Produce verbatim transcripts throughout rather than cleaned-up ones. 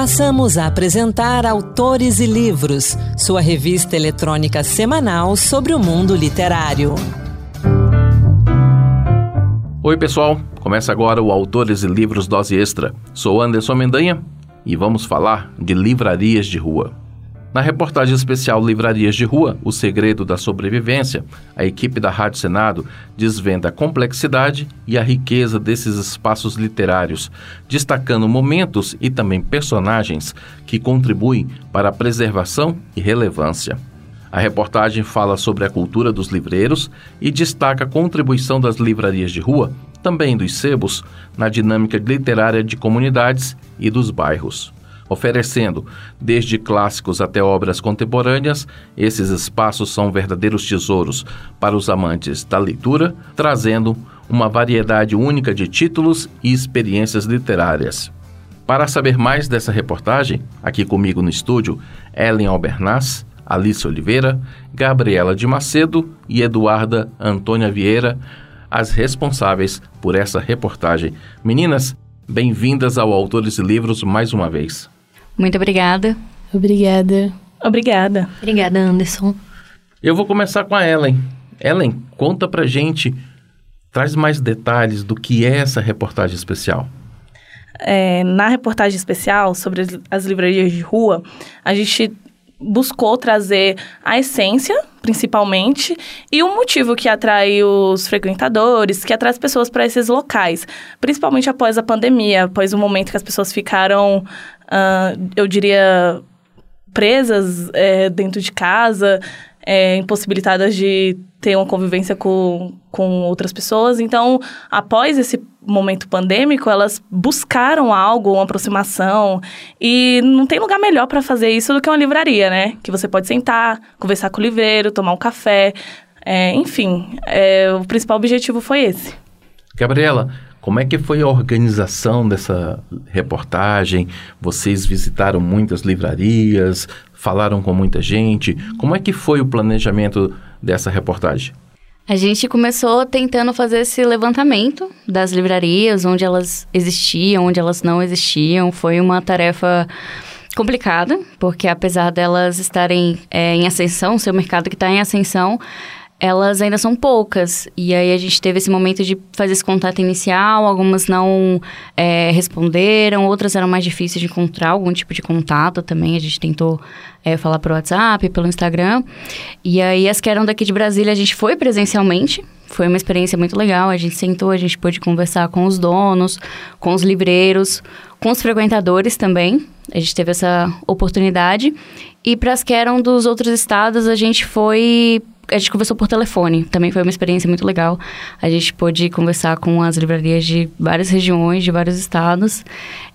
Passamos a apresentar Autores e Livros, sua revista eletrônica semanal sobre o mundo literário. Oi pessoal, começa agora o Autores e Livros Dose Extra. Sou Anderson Mendanha e vamos falar de livrarias de rua. Na reportagem especial Livrarias de Rua, o segredo da sobrevivência, a equipe da Rádio Senado desvenda a complexidade e a riqueza desses espaços literários, destacando momentos e também personagens que contribuem para a preservação e relevância. A reportagem fala sobre a cultura dos livreiros e destaca a contribuição das livrarias de rua, também dos sebos, na dinâmica literária de comunidades e dos bairros. Oferecendo, desde clássicos até obras contemporâneas, esses espaços são verdadeiros tesouros para os amantes da leitura, trazendo uma variedade única de títulos e experiências literárias. Para saber mais dessa reportagem, aqui comigo no estúdio, Ellen Albernaz, Alice Oliveira, Gabriela de Macedo e Eduarda Antônia Vieira, as responsáveis por essa reportagem. Meninas, bem-vindas ao Autores e Livros mais uma vez. Muito obrigada. Obrigada. Obrigada. Obrigada, Anderson. Eu vou começar com a Ellen. Ellen, conta pra gente, traz mais detalhes do que é essa reportagem especial. É, na reportagem especial sobre as, as livrarias de rua, a gente buscou trazer a essência, principalmente, e o motivo que atrai os frequentadores, que atrai as pessoas para esses locais, principalmente após a pandemia, após o momento que as pessoas ficaram, uh, eu diria, presas é, dentro de casa, é, impossibilitadas de ter uma convivência com, com outras pessoas. Então, após esse momento pandêmico, elas buscaram algo, uma aproximação, e não tem lugar melhor para fazer isso do que uma livraria, né? Que você pode sentar, conversar com o livreiro, tomar um café, é, enfim, é, o principal objetivo foi esse. Gabriela, como é que foi a organização dessa reportagem? Vocês visitaram muitas livrarias, falaram com muita gente. Como é que foi o planejamento dessa reportagem? A gente começou tentando fazer esse levantamento das livrarias, onde elas existiam, onde elas não existiam. Foi uma tarefa complicada, porque apesar delas estarem é, em ascensão, seu mercado que está em ascensão, elas ainda são poucas. E aí a gente teve esse momento de fazer esse contato inicial, algumas não é, responderam, outras eram mais difíceis de encontrar algum tipo de contato também. A gente tentou é, falar pelo WhatsApp, pelo Instagram. E aí as que eram daqui de Brasília, a gente foi presencialmente. Foi uma experiência muito legal. A gente sentou, a gente pôde conversar com os donos, com os livreiros, com os frequentadores também. A gente teve essa oportunidade. E para as que eram dos outros estados, a gente foi... A gente conversou por telefone, também foi uma experiência muito legal. A gente pôde conversar com as livrarias de várias regiões, de vários estados,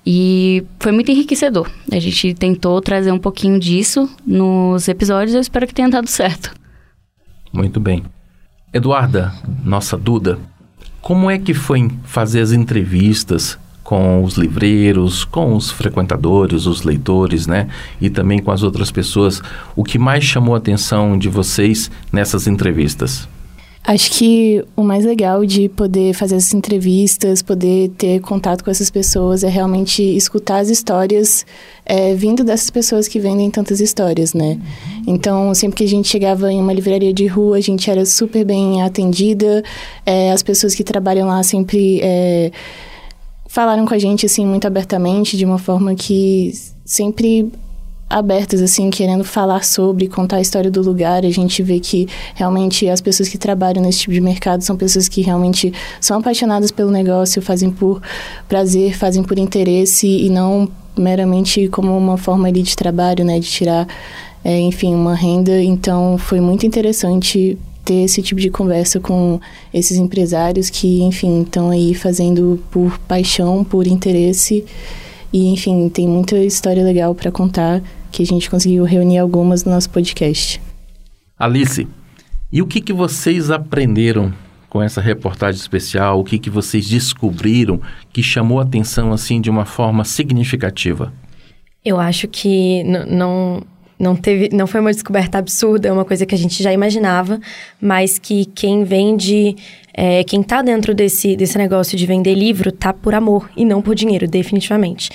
e foi muito enriquecedor. A gente tentou trazer um pouquinho disso nos episódios, eu espero que tenha dado certo. Muito bem. Eduarda, nossa Duda, como é que foi fazer as entrevistas com os livreiros, com os frequentadores, os leitores, né? E também com as outras pessoas? O que mais chamou a atenção de vocês nessas entrevistas? Acho que o mais legal de poder fazer essas entrevistas, poder ter contato com essas pessoas, é realmente escutar as histórias é, vindo dessas pessoas que vendem tantas histórias, né? Então, sempre que a gente chegava em uma livraria de rua, a gente era super bem atendida, é, as pessoas que trabalham lá sempre... É, falaram com a gente, assim, muito abertamente, de uma forma que sempre abertas, assim, querendo falar sobre, contar a história do lugar. A gente vê que, realmente, as pessoas que trabalham nesse tipo de mercado são pessoas que realmente são apaixonadas pelo negócio, fazem por prazer, fazem por interesse e não meramente como uma forma ali de trabalho, né, de tirar, é, enfim, uma renda. Então, foi muito interessante ter esse tipo de conversa com esses empresários que, enfim, estão aí fazendo por paixão, por interesse. E, enfim, tem muita história legal para contar, que a gente conseguiu reunir algumas no nosso podcast. Alice, e o que, que vocês aprenderam com essa reportagem especial? O que, que vocês descobriram que chamou a atenção, assim, de uma forma significativa? Eu acho que n- não... Não, teve, não foi uma descoberta absurda, é uma coisa que a gente já imaginava, mas que quem vende, é, quem tá dentro desse, desse negócio de vender livro tá por amor e não por dinheiro, definitivamente.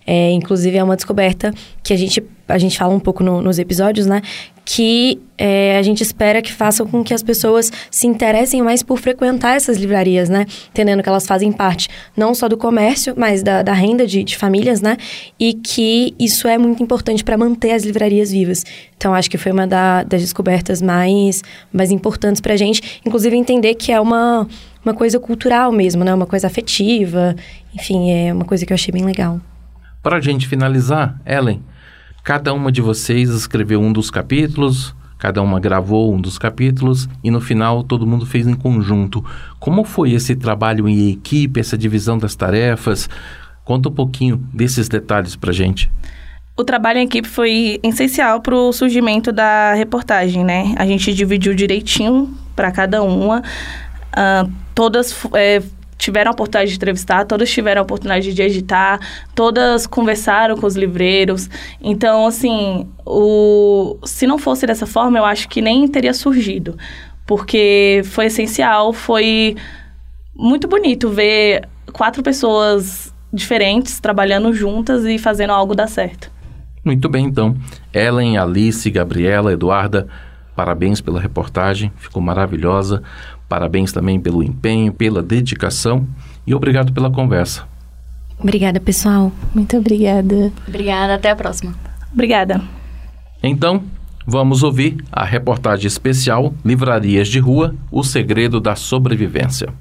É, inclusive, é uma descoberta que a gente, a gente fala um pouco no, nos episódios, né? Que é, a gente espera que façam com que as pessoas se interessem mais por frequentar essas livrarias, né? Entendendo que elas fazem parte não só do comércio, mas da, da renda de, de famílias, né? E que isso é muito importante para manter as livrarias vivas. Então, acho que foi uma da, das descobertas mais, mais importantes para a gente. Inclusive, entender que é uma, uma coisa cultural mesmo, né? Uma coisa afetiva. Enfim, é uma coisa que eu achei bem legal. Para a gente finalizar, Ellen, cada uma de vocês escreveu um dos capítulos, cada uma gravou um dos capítulos e no final todo mundo fez em conjunto. Como foi esse trabalho em equipe, essa divisão das tarefas? Conta um pouquinho desses detalhes pra gente. O trabalho em equipe foi essencial para o surgimento da reportagem, né? A gente dividiu direitinho para cada uma. Uh, todas é, tiveram a oportunidade de entrevistar, todas tiveram a oportunidade de editar, todas conversaram com os livreiros. Então, assim, o... se não fosse dessa forma, eu acho que nem teria surgido. Porque foi essencial, foi muito bonito ver quatro pessoas diferentes trabalhando juntas e fazendo algo dar certo. Muito bem, então. Ellen, Alice, Gabriela, Eduarda, parabéns pela reportagem, ficou maravilhosa. Parabéns também pelo empenho, pela dedicação e obrigado pela conversa. Obrigada, pessoal. Muito obrigada. Obrigada, até a próxima. Obrigada. Então, vamos ouvir a reportagem especial Livrarias de Rua, o segredo da sobrevivência.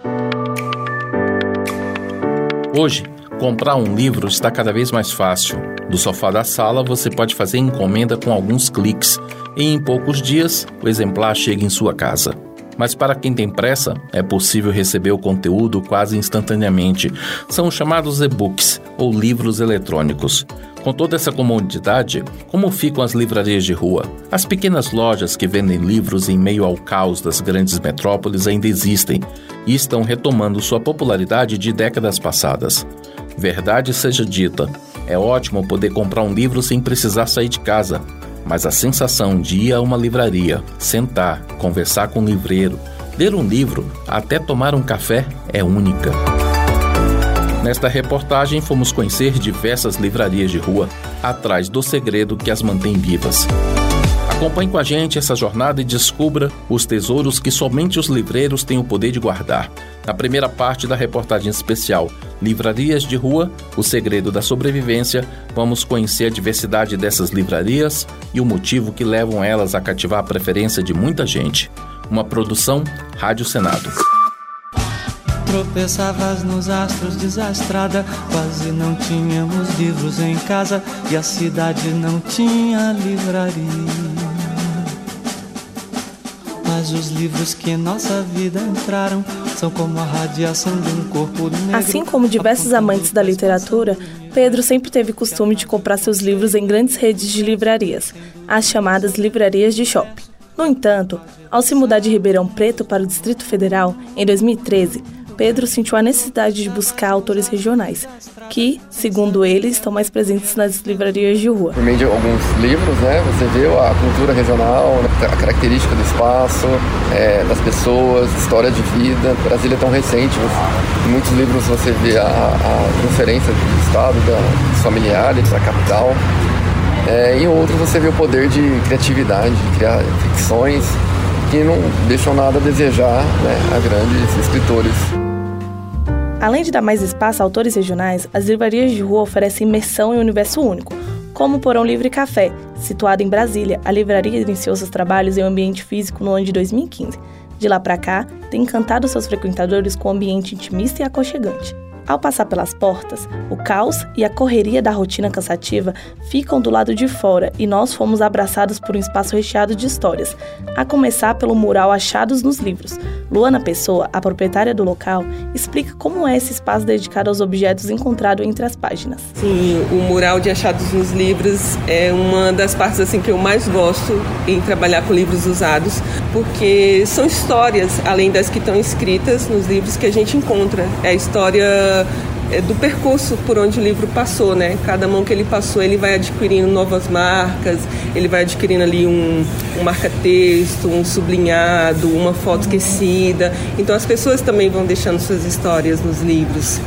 Hoje, comprar um livro está cada vez mais fácil. Do sofá da sala, você pode fazer encomenda com alguns cliques e em poucos dias o exemplar chega em sua casa. Mas para quem tem pressa, é possível receber o conteúdo quase instantaneamente. São os chamados e-books ou livros eletrônicos. Com toda essa comodidade, como ficam as livrarias de rua? As pequenas lojas que vendem livros em meio ao caos das grandes metrópoles ainda existem e estão retomando sua popularidade de décadas passadas. Verdade seja dita, é ótimo poder comprar um livro sem precisar sair de casa. Mas a sensação de ir a uma livraria, sentar, conversar com um livreiro, ler um livro, até tomar um café é única. Nesta reportagem fomos conhecer diversas livrarias de rua, atrás do segredo que as mantém vivas. Acompanhe com a gente essa jornada e descubra os tesouros que somente os livreiros têm o poder de guardar. Na primeira parte da reportagem especial Livrarias de Rua, o segredo da sobrevivência, vamos conhecer a diversidade dessas livrarias e o motivo que levam elas a cativar a preferência de muita gente. Uma produção Rádio Senado. Tropeçavas nos astros desastrada, quase não tínhamos livros em casa e a cidade não tinha livraria. Mas os livros que em nossa vida entraram são como a radiação de um corpo negro. Assim como diversos amantes da literatura, Pedro sempre teve costume de comprar seus livros em grandes redes de livrarias, as chamadas livrarias de shopping. No entanto, ao se mudar de Ribeirão Preto para o Distrito Federal, em dois mil e treze, Pedro sentiu a necessidade de buscar autores regionais, que, segundo ele, estão mais presentes nas livrarias de rua. Por meio de alguns livros, né, você vê a cultura regional, a característica do espaço, é, das pessoas, história de vida. Brasília é tão recente, você, em muitos livros você vê a, a transferência do estado, da, dos familiares, da capital. É, em outros você vê o poder de criatividade, de criar ficções que não deixam nada a desejar, né, a grandes escritores. Além de dar mais espaço a autores regionais, as livrarias de rua oferecem imersão em um universo único, como o Porão Livre Café, situado em Brasília. A livraria iniciou seus trabalhos em um ambiente físico no ano de dois mil e quinze. De lá para cá, tem encantado seus frequentadores com um ambiente intimista e aconchegante. Ao passar pelas portas, o caos e a correria da rotina cansativa ficam do lado de fora e nós fomos abraçados por um espaço recheado de histórias, a começar pelo mural Achados nos Livros. Luana Pessoa, a proprietária do local, explica como é esse espaço dedicado aos objetos encontrados entre as páginas. Sim, o mural de Achados nos Livros é uma das partes assim, que eu mais gosto em trabalhar com livros usados, porque são histórias, além das que estão escritas nos livros, que a gente encontra. É a história do percurso por onde o livro passou, né? Cada mão que ele passou, ele vai adquirindo novas marcas, ele vai adquirindo ali um, um marca-texto, um sublinhado, uma foto esquecida. Então as pessoas também vão deixando suas histórias nos livros.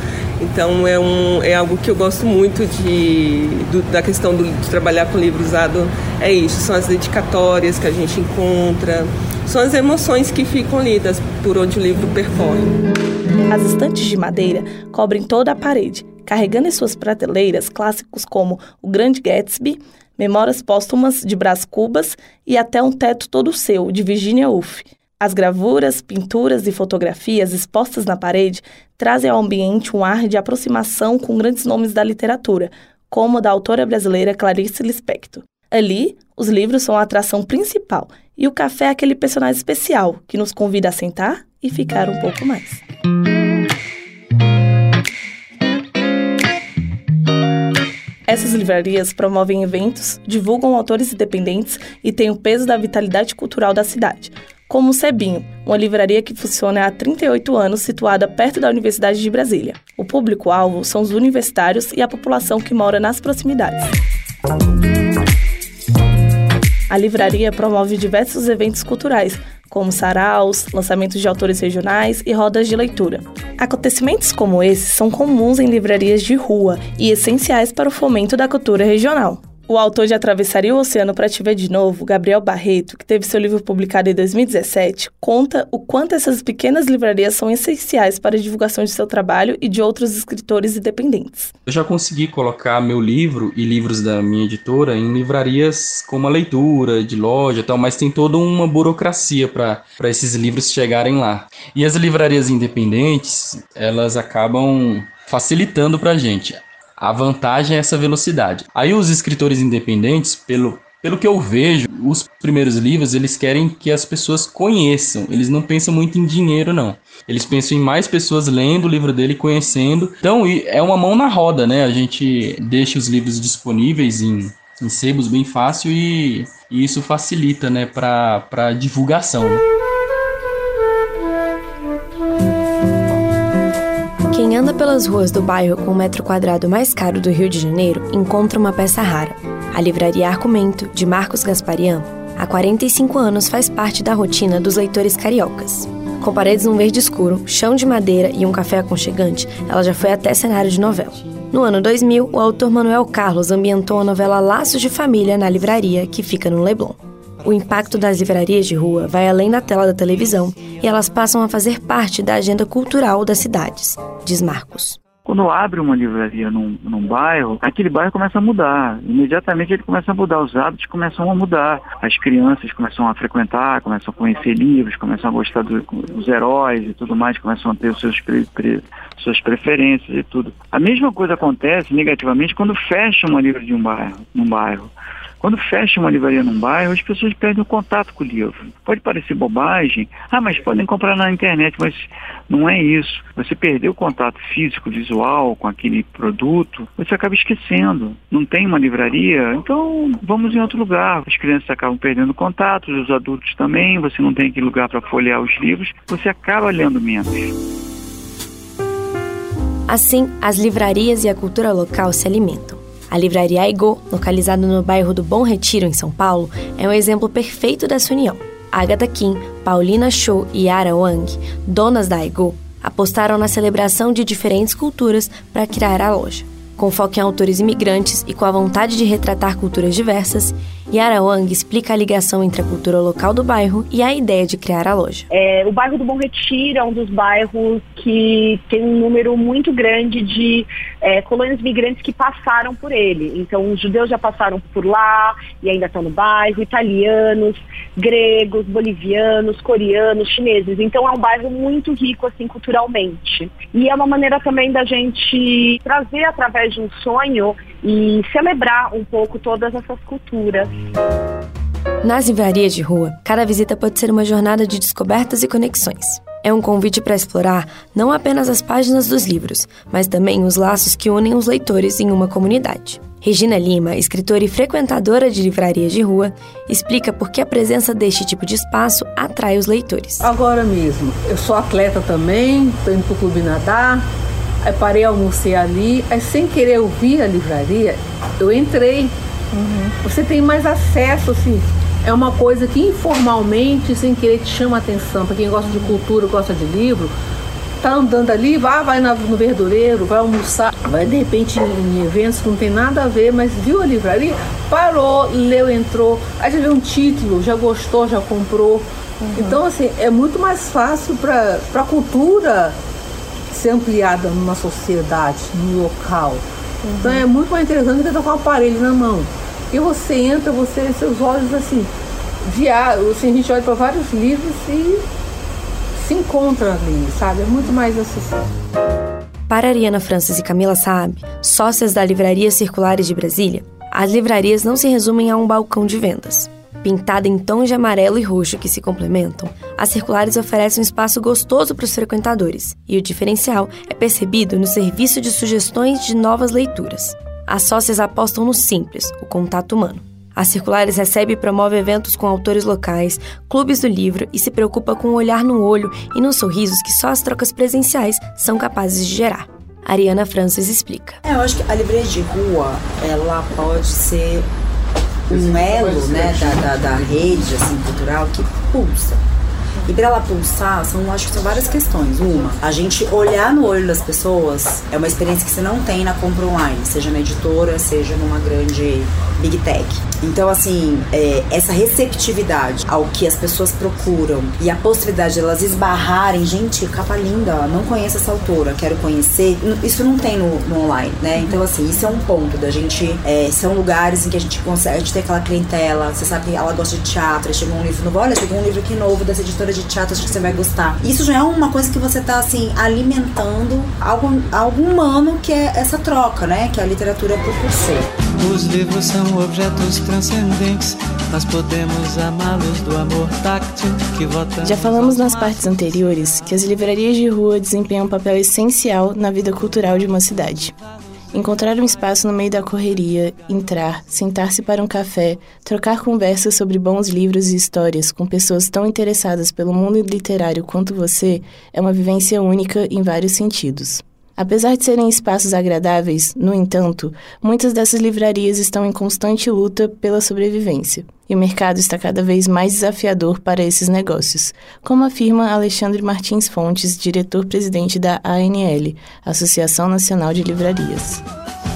Então é, um, é algo que eu gosto muito de, do, da questão do, de trabalhar com livro usado, é isso, são as dedicatórias que a gente encontra, são as emoções que ficam lidas por onde o livro percorre. As estantes de madeira cobrem toda a parede, carregando em suas prateleiras clássicos como O Grande Gatsby, Memórias Póstumas de Brás Cubas e até Um Teto Todo Seu, de Virginia Woolf. As gravuras, pinturas e fotografias expostas na parede trazem ao ambiente um ar de aproximação com grandes nomes da literatura, como o da autora brasileira Clarice Lispector. Ali, os livros são a atração principal e o café é aquele personagem especial que nos convida a sentar e ficar um pouco mais. Essas livrarias promovem eventos, divulgam autores independentes e têm o peso da vitalidade cultural da cidade, como o Sebinho, uma livraria que funciona há trinta e oito anos, situada perto da Universidade de Brasília. O público-alvo são os universitários e a população que mora nas proximidades. A livraria promove diversos eventos culturais, como saraus, lançamentos de autores regionais e rodas de leitura. Acontecimentos como esses são comuns em livrarias de rua e essenciais para o fomento da cultura regional. O autor de Atravessaria o Oceano para Te Ver de Novo, Gabriel Barreto, que teve seu livro publicado em dois mil e dezessete, conta o quanto essas pequenas livrarias são essenciais para a divulgação de seu trabalho e de outros escritores independentes. Eu já consegui colocar meu livro e livros da minha editora em livrarias como a Leitura, de loja e tal, mas tem toda uma burocracia para esses livros chegarem lá. E as livrarias independentes, elas acabam facilitando para a gente. A vantagem é essa velocidade. Aí os escritores independentes, pelo, pelo que eu vejo, os primeiros livros, eles querem que as pessoas conheçam. Eles não pensam muito em dinheiro, não. Eles pensam em mais pessoas lendo o livro dele e conhecendo. Então, é uma mão na roda, né? A gente deixa os livros disponíveis em, em sebos bem fácil e, e isso facilita, né, para a divulgação, né? Quem anda pelas ruas do bairro com o metro quadrado mais caro do Rio de Janeiro encontra uma peça rara. A livraria Argumento, de Marcos Gasparian, há quarenta e cinco anos faz parte da rotina dos leitores cariocas. Com paredes num verde escuro, chão de madeira e um café aconchegante, ela já foi até cenário de novela. No ano dois mil, o autor Manuel Carlos ambientou a novela Laços de Família na livraria, que fica no Leblon. O impacto das livrarias de rua vai além da tela da televisão e elas passam a fazer parte da agenda cultural das cidades, diz Marcos. Quando abre uma livraria num, num bairro, aquele bairro começa a mudar. Imediatamente ele começa a mudar, os hábitos começam a mudar. As crianças começam a frequentar, começam a conhecer livros, começam a gostar do, dos heróis e tudo mais, começam a ter os seus pre, pre, suas preferências e tudo. A mesma coisa acontece negativamente quando fecha uma livraria de um bairro, num bairro. Quando fecha uma livraria num bairro, as pessoas perdem o contato com o livro. Pode parecer bobagem, ah, mas podem comprar na internet, mas não é isso. Você perdeu o contato físico, visual com aquele produto, você acaba esquecendo. Não tem uma livraria, então vamos em outro lugar. As crianças acabam perdendo contato, os adultos também, você não tem aquele lugar para folhear os livros, você acaba lendo menos. Assim, as livrarias e a cultura local se alimentam. A livraria Aigô, localizada no bairro do Bom Retiro, em São Paulo, é um exemplo perfeito dessa união. Agatha Kim, Paulina Cho e Yara Wang, donas da Aigô, apostaram na celebração de diferentes culturas para criar a loja. Com foco em autores imigrantes e com a vontade de retratar culturas diversas, Yara Wang explica a ligação entre a cultura local do bairro e a ideia de criar a loja. É, o bairro do Bom Retiro é um dos bairros que tem um número muito grande de é, colônias migrantes que passaram por ele. Então, os judeus já passaram por lá e ainda estão no bairro, italianos, gregos, bolivianos, coreanos, chineses. Então, é um bairro muito rico, assim, culturalmente. E é uma maneira também da gente trazer, através de um sonho, e celebrar um pouco todas essas culturas. Nas livrarias de rua, cada visita pode ser uma jornada de descobertas e conexões. É um convite para explorar não apenas as páginas dos livros, mas também os laços que unem os leitores em uma comunidade. Regina Lima, escritora e frequentadora de livrarias de rua, explica por que a presença deste tipo de espaço atrai os leitores. Agora mesmo, eu sou atleta também, estou indo para o clube nadar, aí parei, almocei ali, aí sem querer ouvir a livraria, eu entrei. Uhum. Você tem mais acesso, assim, é uma coisa que informalmente, sem querer, te chama a atenção. Para quem gosta de cultura, gosta de livro, tá andando ali, vai, vai no verdureiro, vai almoçar, vai de repente em eventos que não tem nada a ver, mas viu a livraria, parou, leu, entrou, aí já viu um título, já gostou, já comprou. Uhum. Então, assim, é muito mais fácil para a cultura ser ampliada numa sociedade, num local. Uhum. Então é muito mais interessante do que estar com o aparelho na mão. E você entra, você, seus olhos assim, via, assim, a gente olha para vários livros e se encontra ali, sabe? É muito mais acessível. Para Ariana Francis e Camila Saab, sócias da Livraria Circulares de Brasília, as livrarias não se resumem a um balcão de vendas. Pintada em tons de amarelo e roxo que se complementam, as Circulares oferecem um espaço gostoso para os frequentadores, e o diferencial é percebido no serviço de sugestões de novas leituras. As sócias apostam no simples, o contato humano. A Circulares recebe e promove eventos com autores locais, clubes do livro e se preocupa com o olhar no olho e nos sorrisos que só as trocas presenciais são capazes de gerar. Ariana Francis explica. É, eu acho que a livraria de rua, ela pode ser um elo, né, da, da, da rede assim, cultural que pulsa. E para ela pulsar, são, acho que são várias questões. Uma, a gente olhar no olho das pessoas é uma experiência que você não tem na compra online, seja na editora, seja numa grande big tech. Então, assim, é, essa receptividade ao que as pessoas procuram e a possibilidade de elas esbarrarem, gente, capa linda, não conheço essa autora, quero conhecer, isso não tem no, no online, né? Então, assim, isso é um ponto da gente, é, são lugares em que a gente consegue, a gente tem aquela clientela, você sabe que ela gosta de teatro, aí chegou um livro novo, olha, chegou um livro aqui novo dessa editora de teatro, acho que você vai gostar. Isso já é uma coisa que você tá, assim, alimentando algo, algo humano, que é essa troca, né? Que a literatura proporciona. Os livros são objetos transcendentes, nós podemos amá-los do amor táctil que votamos. Já falamos nas partes anteriores que as livrarias de rua desempenham um papel essencial na vida cultural de uma cidade. Encontrar um espaço no meio da correria, entrar, sentar-se para um café, trocar conversas sobre bons livros e histórias com pessoas tão interessadas pelo mundo literário quanto você é uma vivência única em vários sentidos. Apesar de serem espaços agradáveis, no entanto, muitas dessas livrarias estão em constante luta pela sobrevivência. E o mercado está cada vez mais desafiador para esses negócios, como afirma Alexandre Martins Fontes, diretor-presidente da A N L, Associação Nacional de Livrarias.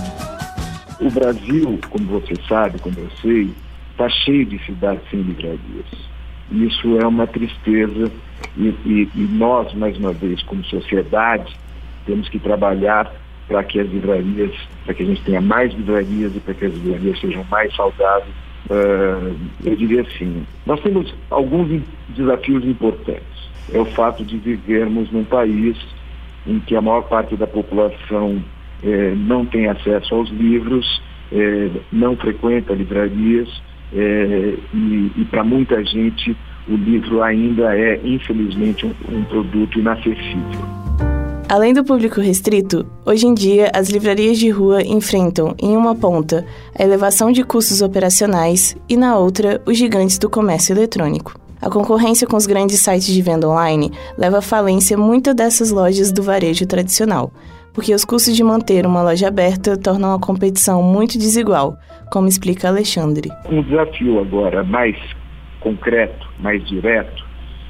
O Brasil, como você sabe, como eu sei, está cheio de cidades sem livrarias. Isso é uma tristeza e, e, e nós, mais uma vez, como sociedade, temos que trabalhar para que as livrarias, para que a gente tenha mais livrarias e para que as livrarias sejam mais saudáveis. Uh, eu diria assim, nós temos alguns desafios importantes. É o fato de vivermos num país em que a maior parte da população eh, não tem acesso aos livros, eh, não frequenta livrarias eh, e, e para muita gente o livro ainda é, infelizmente, um, um produto inacessível. Além do público restrito, hoje em dia as livrarias de rua enfrentam, em uma ponta, a elevação de custos operacionais e, na outra, os gigantes do comércio eletrônico. A concorrência com os grandes sites de venda online leva à falência muitas dessas lojas do varejo tradicional, porque os custos de manter uma loja aberta tornam a competição muito desigual, como explica Alexandre. Um desafio agora mais concreto, mais direto,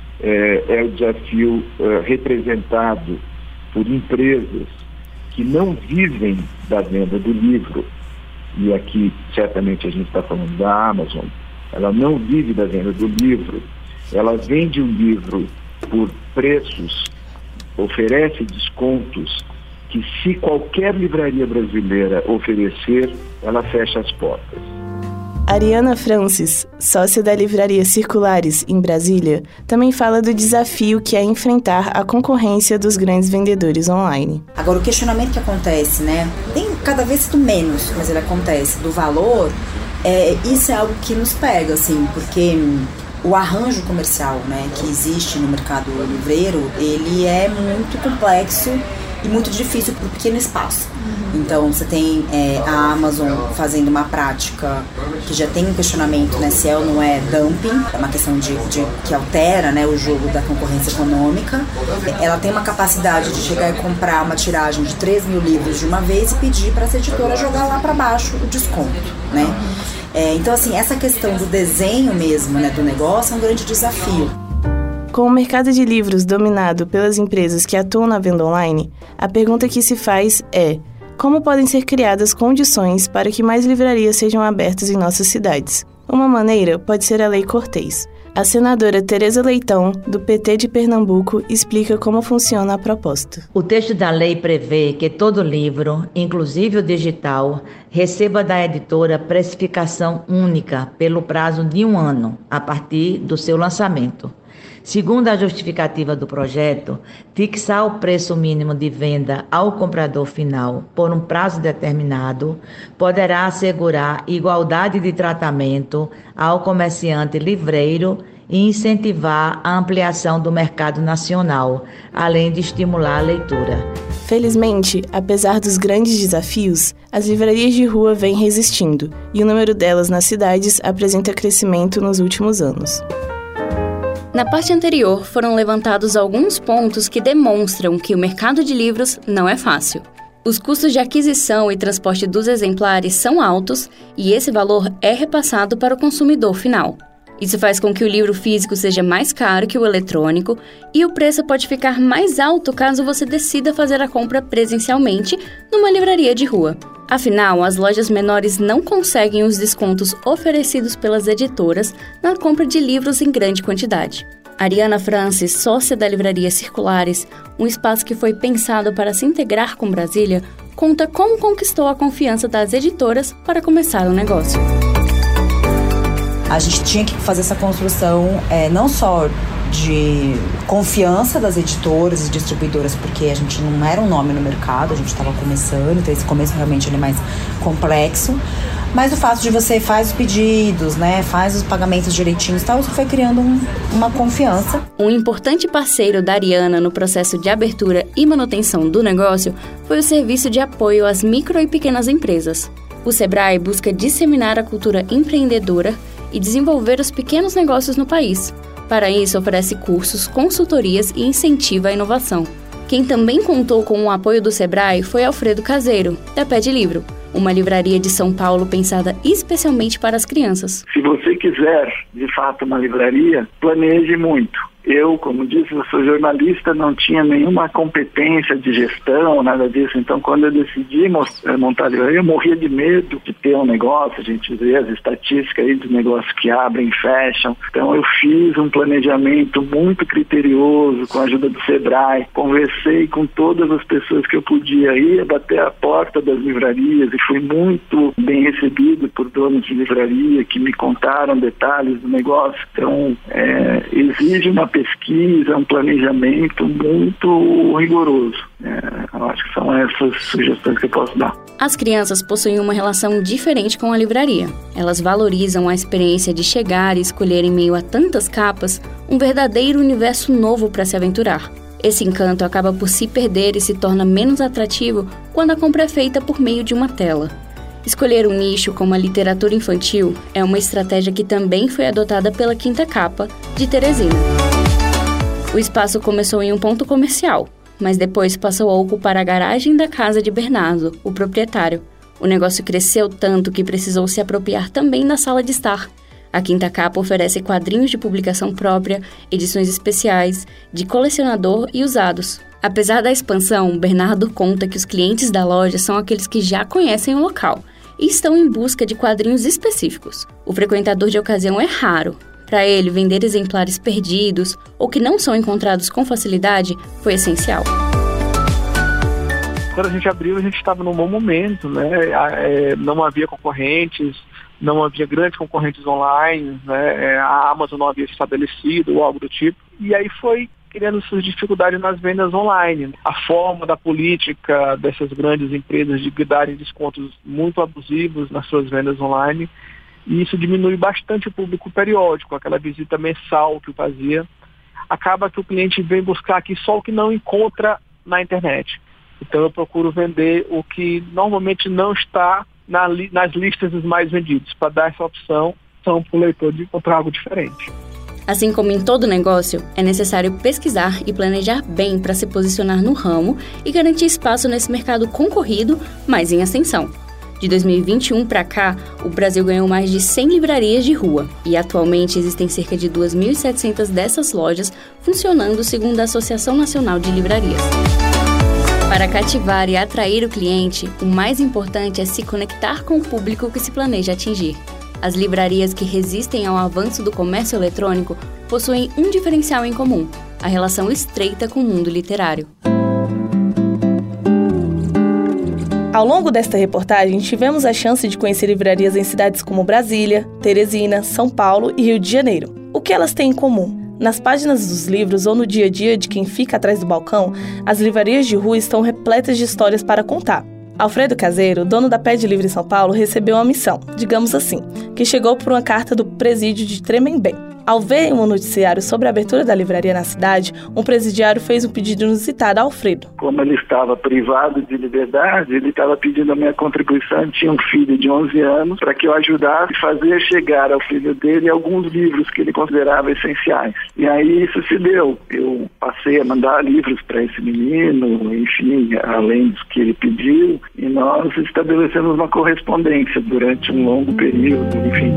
é, é o desafio é, representado por empresas que não vivem da venda do livro, e aqui certamente a gente está falando da Amazon, ela não vive da venda do livro, ela vende o livro por preços, oferece descontos que, se qualquer livraria brasileira oferecer, ela fecha as portas. Ariana Francis, sócia da Livraria Circulares, em Brasília, também fala do desafio que é enfrentar a concorrência dos grandes vendedores online. Agora, o questionamento que acontece, né, tem cada vez menos, mas ele acontece, do valor, é, isso é algo que nos pega, assim, porque o arranjo comercial, né, que existe no mercado livreiro, ele é muito complexo e muito difícil para o pequeno espaço. Uhum. Então, você tem é, a Amazon fazendo uma prática que já tem um questionamento, né, se é ou não é dumping, é uma questão de, de, que altera, né, o jogo da concorrência econômica. Ela tem uma capacidade de chegar e comprar uma tiragem de três mil livros de uma vez e pedir para essa editora jogar lá para baixo o desconto, né? É, então, assim, essa questão do desenho mesmo, né, do negócio é um grande desafio. Com o mercado de livros dominado pelas empresas que atuam na venda online, a pergunta que se faz é: como podem ser criadas condições para que mais livrarias sejam abertas em nossas cidades? Uma maneira pode ser a Lei Cortês. A senadora Tereza Leitão, do P T de Pernambuco, explica como funciona a proposta. O texto da lei prevê que todo livro, inclusive o digital, receba da editora precificação única pelo prazo de um ano, a partir do seu lançamento. Segundo a justificativa do projeto, fixar o preço mínimo de venda ao comprador final por um prazo determinado poderá assegurar igualdade de tratamento ao comerciante livreiro e incentivar a ampliação do mercado nacional, além de estimular a leitura. Felizmente, apesar dos grandes desafios, as livrarias de rua vêm resistindo e o número delas nas cidades apresenta crescimento nos últimos anos. Na parte anterior, foram levantados alguns pontos que demonstram que o mercado de livros não é fácil. Os custos de aquisição e transporte dos exemplares são altos e esse valor é repassado para o consumidor final. Isso faz com que o livro físico seja mais caro que o eletrônico e o preço pode ficar mais alto caso você decida fazer a compra presencialmente numa livraria de rua. Afinal, as lojas menores não conseguem os descontos oferecidos pelas editoras na compra de livros em grande quantidade. Ariana Francis, sócia da Livraria Circulares, um espaço que foi pensado para se integrar com Brasília, conta como conquistou a confiança das editoras para começar o negócio. A gente tinha que fazer essa construção é, não só de confiança das editoras e distribuidoras, porque a gente não era um nome no mercado, a gente estava começando, então esse começo realmente ele é mais complexo, mas o fato de você faz os pedidos, né, faz os pagamentos direitinhos e tal, isso foi criando um, uma confiança. Um importante parceiro da Ariana no processo de abertura e manutenção do negócio foi o Serviço de Apoio às Micro e Pequenas Empresas. O Sebrae busca disseminar a cultura empreendedora e desenvolver os pequenos negócios no país. Para isso, oferece cursos, consultorias e incentiva a inovação. Quem também contou com o apoio do Sebrae foi Alfredo Caseiro, da Pé de Livro, uma livraria de São Paulo pensada especialmente para as crianças. Se você quiser, de fato, uma livraria, planeje muito. Eu, como disse, eu sou jornalista, não tinha nenhuma competência de gestão, nada disso. Então, quando eu decidi montar a livraria, eu morria de medo de ter um negócio. A gente vê as estatísticas aí de negócios que abrem e fecham. Então, eu fiz um planejamento muito criterioso com a ajuda do Sebrae. Conversei com todas as pessoas que eu podia ir, bater a porta das livrarias e fui muito bem recebido por donos de livraria que me contaram detalhes do negócio. Então, é, exige uma pesquisa, um planejamento muito rigoroso. É, eu acho que são essas sugestões que eu posso dar. As crianças possuem uma relação diferente com a livraria. Elas valorizam a experiência de chegar e escolher em meio a tantas capas um verdadeiro universo novo para se aventurar. Esse encanto acaba por se perder e se torna menos atrativo quando a compra é feita por meio de uma tela. Escolher um nicho como a literatura infantil é uma estratégia que também foi adotada pela Quinta Capa, de Teresina. O espaço começou em um ponto comercial, mas depois passou a ocupar a garagem da casa de Bernardo, o proprietário. O negócio cresceu tanto que precisou se apropriar também da sala de estar. A Quinta Capa oferece quadrinhos de publicação própria, edições especiais, de colecionador e usados. Apesar da expansão, Bernardo conta que os clientes da loja são aqueles que já conhecem o local e estão em busca de quadrinhos específicos. O frequentador de ocasião é raro. Para ele, vender exemplares perdidos ou que não são encontrados com facilidade foi essencial. Quando a gente abriu, a gente estava num bom momento, né? É, não havia concorrentes, não havia grandes concorrentes online, né? A Amazon não havia se estabelecido ou algo do tipo. E aí foi criando suas dificuldades nas vendas online. A forma da política dessas grandes empresas de darem descontos muito abusivos nas suas vendas online, e isso diminui bastante o público periódico, aquela visita mensal que eu fazia. Acaba que o cliente vem buscar aqui só o que não encontra na internet. Então eu procuro vender o que normalmente não está na li- nas listas dos mais vendidos, para dar essa opção para o leitor de encontrar algo diferente. Assim como em todo negócio, é necessário pesquisar e planejar bem para se posicionar no ramo e garantir espaço nesse mercado concorrido, mas em ascensão. De dois mil e vinte e um para cá, o Brasil ganhou mais de cem livrarias de rua e atualmente existem cerca de duas mil e setecentas dessas lojas funcionando segundo a Associação Nacional de Livrarias. Para cativar e atrair o cliente, o mais importante é se conectar com o público que se planeja atingir. As livrarias que resistem ao avanço do comércio eletrônico possuem um diferencial em comum: a relação estreita com o mundo literário. Ao longo desta reportagem, tivemos a chance de conhecer livrarias em cidades como Brasília, Teresina, São Paulo e Rio de Janeiro. O que elas têm em comum? Nas páginas dos livros ou no dia a dia de quem fica atrás do balcão, as livrarias de rua estão repletas de histórias para contar. Alfredo Caseiro, dono da Pé de Livro em São Paulo, recebeu uma missão, digamos assim, que chegou por uma carta do presídio de Tremembé. Ao ver um noticiário sobre a abertura da livraria na cidade, um presidiário fez um pedido inusitado a Alfredo. Como ele estava privado de liberdade, ele estava pedindo a minha contribuição, tinha um filho de onze anos, para que eu ajudasse a fazer chegar ao filho dele alguns livros que ele considerava essenciais. E aí isso se deu. Eu passei a mandar livros para esse menino, enfim, além dos que ele pediu, e nós estabelecemos uma correspondência durante um longo período, enfim.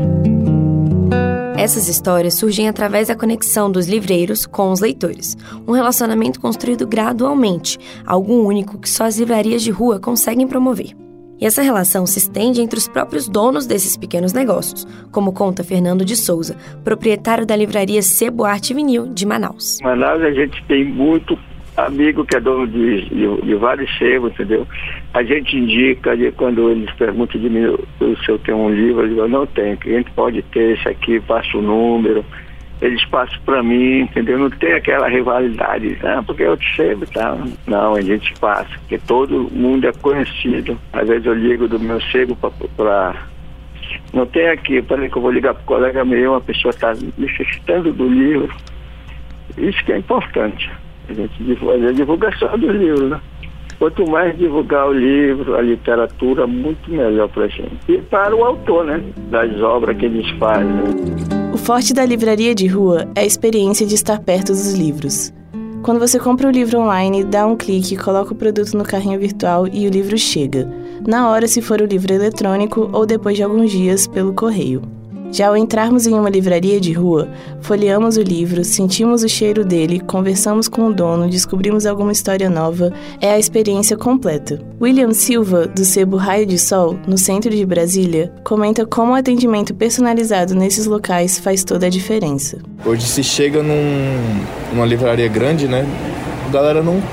Essas histórias surgem através da conexão dos livreiros com os leitores, um relacionamento construído gradualmente, algo único que só as livrarias de rua conseguem promover. E essa relação se estende entre os próprios donos desses pequenos negócios, como conta Fernando de Souza, proprietário da livraria Sebo Arte Vinil de Manaus. Em Manaus a gente tem muito amigo que é dono de, de, de vários sebos, entendeu? A gente indica, quando eles perguntam de mim se eu tenho um livro, eu digo, eu não tenho, a gente pode ter esse aqui, passa o número, eles passam para mim, entendeu? Não tem aquela rivalidade, ah, porque eu te sebo e tal. Não, a gente passa, porque todo mundo é conhecido. Às vezes eu ligo do meu sebo para... Não tem aqui, peraí que eu vou ligar para o colega meu, uma pessoa está necessitando do livro. Isso que é importante. A gente fazer a divulgação do livro, né? Quanto mais divulgar o livro, a literatura, muito melhor para a gente. E para o autor, né? Das obras que eles fazem. Né? O forte da livraria de rua é a experiência de estar perto dos livros. Quando você compra o livro online, dá um clique, coloca o produto no carrinho virtual e o livro chega. Na hora, se for o livro eletrônico ou depois de alguns dias pelo correio. Já ao entrarmos em uma livraria de rua, folheamos o livro, sentimos o cheiro dele, conversamos com o dono, descobrimos alguma história nova, é a experiência completa. William Silva, do Sebo Raio de Sol, no centro de Brasília, comenta como o atendimento personalizado nesses locais faz toda a diferença. Hoje se chega num, numa livraria grande, né? A galera não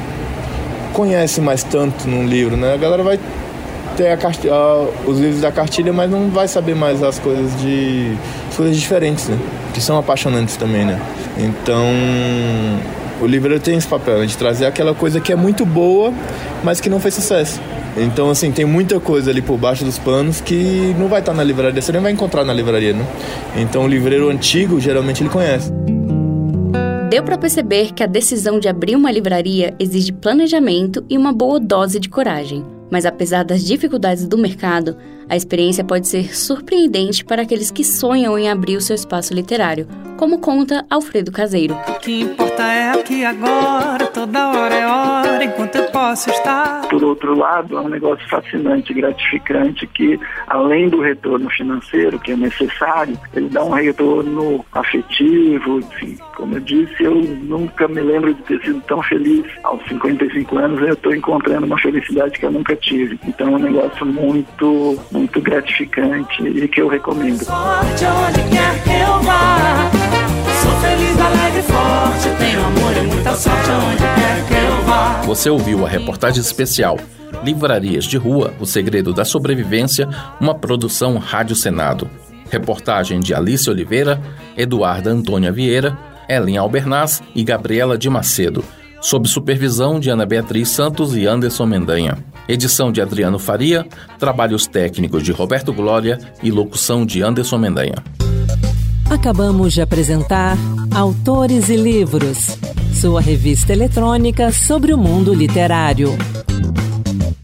conhece mais tanto num livro, né? A galera vai ter a cart... os livros da cartilha, mas não vai saber mais as coisas de as coisas diferentes, né? Que são apaixonantes também, né? Então, o livreiro tem esse papel, né? De trazer aquela coisa que é muito boa, mas que não fez sucesso. Então, assim, tem muita coisa ali por baixo dos panos que não vai estar na livraria, você nem vai encontrar na livraria, né? Então, o livreiro antigo, geralmente, ele conhece. Deu para perceber que a decisão de abrir uma livraria exige planejamento e uma boa dose de coragem. Mas apesar das dificuldades do mercado, a experiência pode ser surpreendente para aqueles que sonham em abrir o seu espaço literário, como conta Alfredo Caseiro. O que importa é aqui agora, toda hora é hora, enquanto eu posso estar. Por outro lado, é um negócio fascinante, gratificante, que além do retorno financeiro, que é necessário, ele dá um retorno afetivo, enfim. Como eu disse, eu nunca me lembro de ter sido tão feliz. Aos cinquenta e cinco anos eu estou encontrando uma felicidade que eu nunca tive. Então é um negócio muito, muito gratificante e que eu recomendo. Sorte onde quer que eu vá, sou feliz, alegre, forte, tenho amor e muita sorte onde quer que eu vá. Você ouviu a reportagem especial Livrarias de Rua, o segredo da sobrevivência, uma produção Rádio Senado. Reportagem de Alice Oliveira, Eduarda Antônia Vieira, Ellen Albernaz e Gabriela de Macedo, sob supervisão de Ana Beatriz Santos e Anderson Mendanha. Edição de Adriano Faria, trabalhos técnicos de Roberto Glória e locução de Anderson Mendanha. Acabamos de apresentar Autores e Livros, sua revista eletrônica sobre o mundo literário.